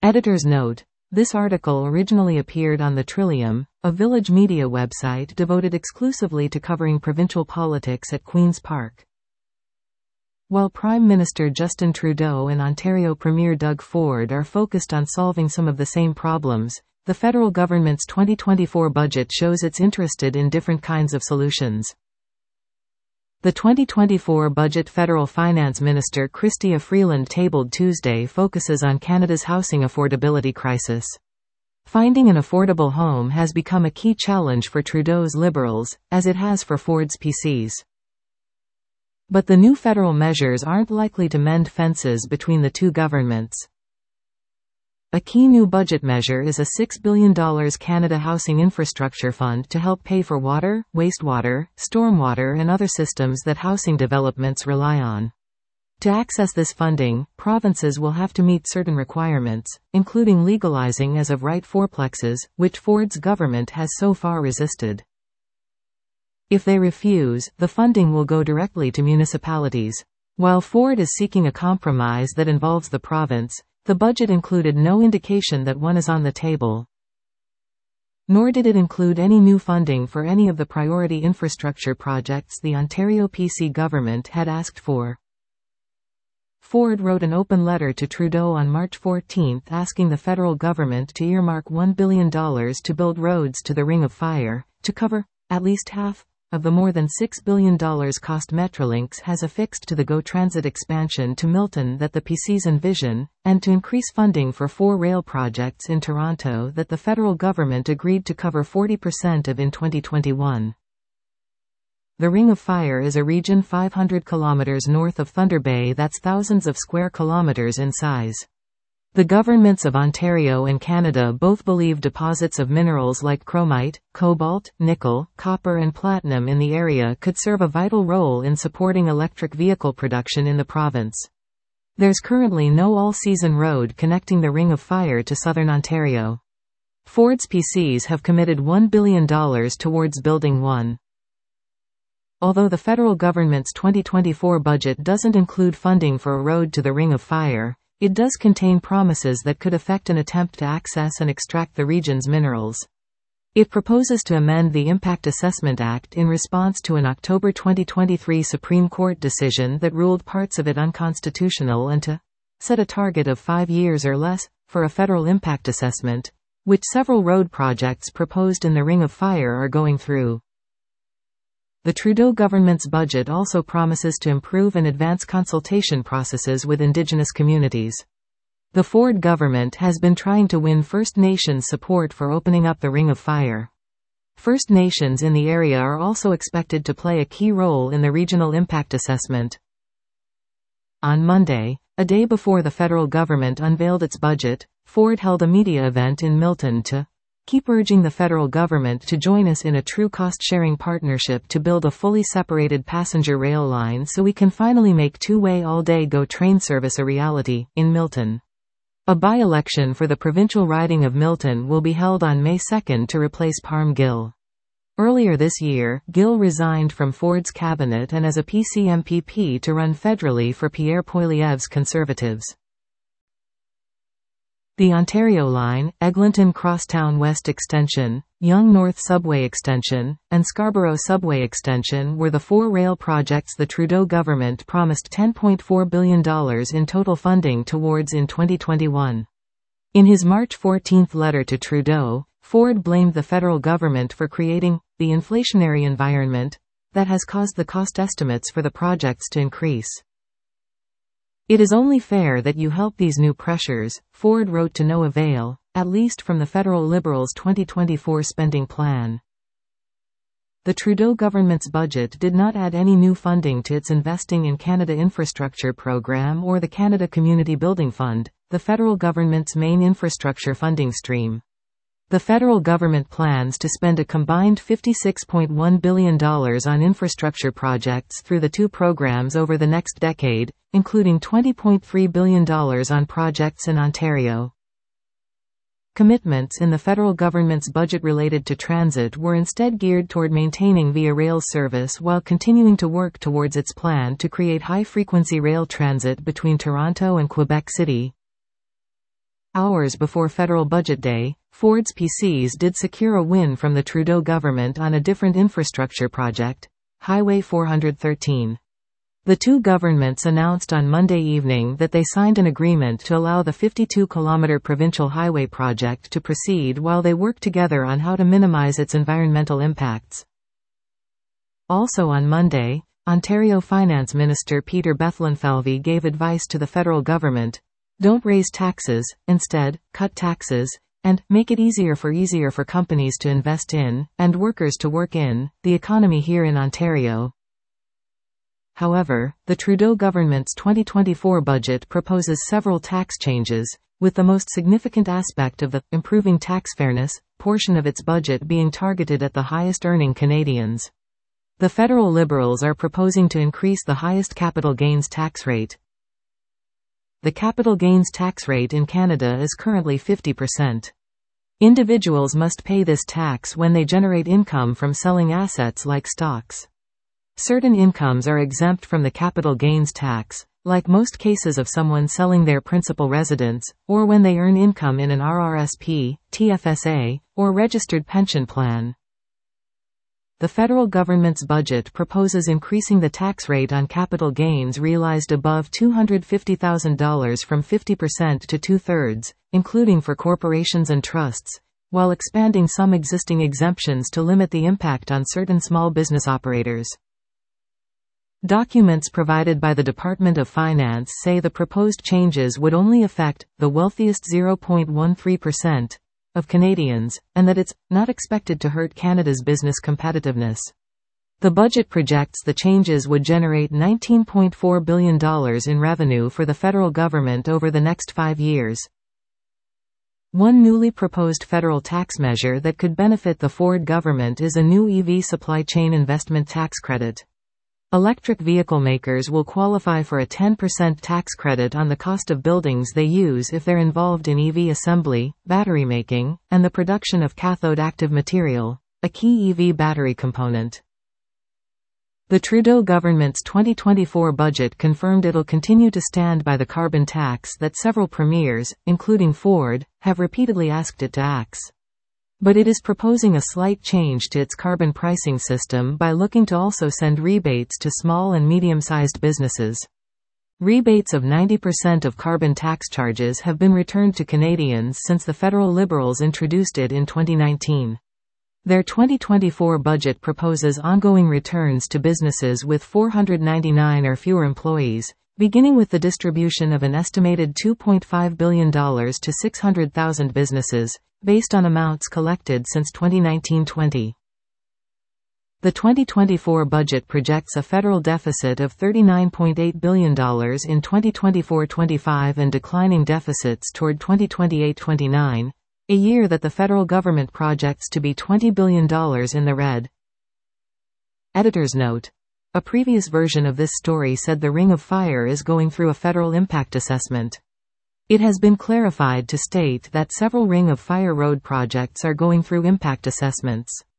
Editor's note: this article originally appeared on the Trillium, a Village Media website devoted exclusively to covering provincial politics at Queen's Park. While Prime Minister Justin Trudeau and Ontario Premier Doug Ford are focused on solving some of the same problems, the federal government's 2024 budget shows it's interested in different kinds of solutions. The 2024 budget Federal Finance Minister Chrystia Freeland tabled Tuesday focuses on Canada's housing affordability crisis. Finding an affordable home has become a key challenge for Trudeau's Liberals, as it has for Ford's PCs. But the new federal measures aren't likely to mend fences between the two governments. A key new budget measure is a $6 billion Canada Housing Infrastructure Fund to help pay for water, wastewater, stormwater and other systems that housing developments rely on. To access this funding, provinces will have to meet certain requirements, including legalizing as of right fourplexes, which Ford's government has so far resisted. If they refuse, the funding will go directly to municipalities. While Ford is seeking a compromise that involves the province, the budget included no indication that one is on the table. Nor did it include any new funding for any of the priority infrastructure projects the Ontario PC government had asked for. Ford wrote an open letter to Trudeau on March 14 asking the federal government to earmark $1 billion to build roads to the Ring of Fire, to cover at least half of the more than $6 billion cost Metrolinx has affixed to the GO Transit expansion to Milton that the PCs envision, and to increase funding for 4 rail projects in Toronto that the federal government agreed to cover 40% of in 2021. The Ring of Fire is a region 500 kilometers north of Thunder Bay that's thousands of square kilometers in size. The governments of Ontario and Canada both believe deposits of minerals like chromite, cobalt, nickel, copper and platinum in the area could serve a vital role in supporting electric vehicle production in the province. There's currently no all-season road connecting the Ring of Fire to southern Ontario. Ford's PCs have committed $1 billion towards building one. Although the federal government's 2024 budget doesn't include funding for a road to the Ring of Fire, it does contain promises that could affect an attempt to access and extract the region's minerals. It proposes to amend the Impact Assessment Act in response to an October 2023 Supreme Court decision that ruled parts of it unconstitutional and to set a target of 5 years or less for a federal impact assessment, which several road projects proposed in the Ring of Fire are going through. The Trudeau government's budget also promises to improve and advance consultation processes with Indigenous communities. The Ford government has been trying to win First Nations support for opening up the Ring of Fire. First Nations in the area are also expected to play a key role in the regional impact assessment. On Monday, a day before the federal government unveiled its budget, Ford held a media event in Milton to keep urging the federal government to join us in a true cost-sharing partnership to build a fully separated passenger rail line so we can finally make two-way all-day GO train service a reality, in Milton. A by-election for the provincial riding of Milton will be held on May 2 to replace Parm Gill. Earlier this year, Gill resigned from Ford's cabinet and as a PC MPP to run federally for Pierre Poilievre's Conservatives. The Ontario Line, Eglinton Crosstown West Extension, Yonge North Subway Extension, and Scarborough Subway Extension were the 4 rail projects the Trudeau government promised $10.4 billion in total funding towards in 2021. In his March 14 letter to Trudeau, Ford blamed the federal government for creating the inflationary environment that has caused the cost estimates for the projects to increase. It is only fair that you help these new pressures, Ford wrote, to no avail, at least from the federal Liberals' 2024 spending plan. The Trudeau government's budget did not add any new funding to its Investing in Canada Infrastructure program or the Canada Community Building Fund, the federal government's main infrastructure funding stream. The federal government plans to spend a combined $56.1 billion on infrastructure projects through the 2 programs over the next decade, including $20.3 billion on projects in Ontario. Commitments in the federal government's budget related to transit were instead geared toward maintaining Via Rail service while continuing to work towards its plan to create high-frequency rail transit between Toronto and Quebec City. Hours before federal budget day, Ford's PCs did secure a win from the Trudeau government on a different infrastructure project, Highway 413. The two governments announced on Monday evening that they signed an agreement to allow the 52-kilometer provincial highway project to proceed while they work together on how to minimize its environmental impacts. Also on Monday, Ontario Finance Minister Peter Bethlenfalvy gave advice to the federal government: don't raise taxes, instead, cut taxes, and make it easier for companies to invest in, and workers to work in, the economy here in Ontario. However, the Trudeau government's 2024 budget proposes several tax changes, with the most significant aspect of the improving tax fairness portion of its budget being targeted at the highest-earning Canadians. The federal Liberals are proposing to increase the highest capital gains tax rate. The capital gains tax rate in Canada is currently 50%. Individuals must pay this tax when they generate income from selling assets like stocks. Certain incomes are exempt from the capital gains tax, like most cases of someone selling their principal residence, or when they earn income in an RRSP, TFSA, or registered pension plan. The federal government's budget proposes increasing the tax rate on capital gains realized above $250,000 from 50% to 2/3, including for corporations and trusts, while expanding some existing exemptions to limit the impact on certain small business operators. Documents provided by the Department of Finance say the proposed changes would only affect the wealthiest 0.13% of Canadians, and that it's not expected to hurt Canada's business competitiveness. The budget projects the changes would generate $19.4 billion in revenue for the federal government over the next 5 years. One newly proposed federal tax measure that could benefit the Ford government is a new EV supply chain investment tax credit. Electric vehicle makers will qualify for a 10% tax credit on the cost of buildings they use if they're involved in EV assembly, battery making, and the production of cathode active material, a key EV battery component. The Trudeau government's 2024 budget confirmed it'll continue to stand by the carbon tax that several premiers, including Ford, have repeatedly asked it to axe. But it is proposing a slight change to its carbon pricing system by looking to also send rebates to small and medium-sized businesses. Rebates of 90% of carbon tax charges have been returned to Canadians since the federal Liberals introduced it in 2019. Their 2024 budget proposes ongoing returns to businesses with 499 or fewer employees, beginning with the distribution of an estimated $2.5 billion to 600,000 businesses, based on amounts collected since 2019-20. The 2024 budget projects a federal deficit of $39.8 billion in 2024-25 and declining deficits toward 2028-29, a year that the federal government projects to be $20 billion in the red. Editor's note. A previous version of this story said the Ring of Fire is going through a federal impact assessment. It has been clarified to state that several Ring of Fire road projects are going through impact assessments.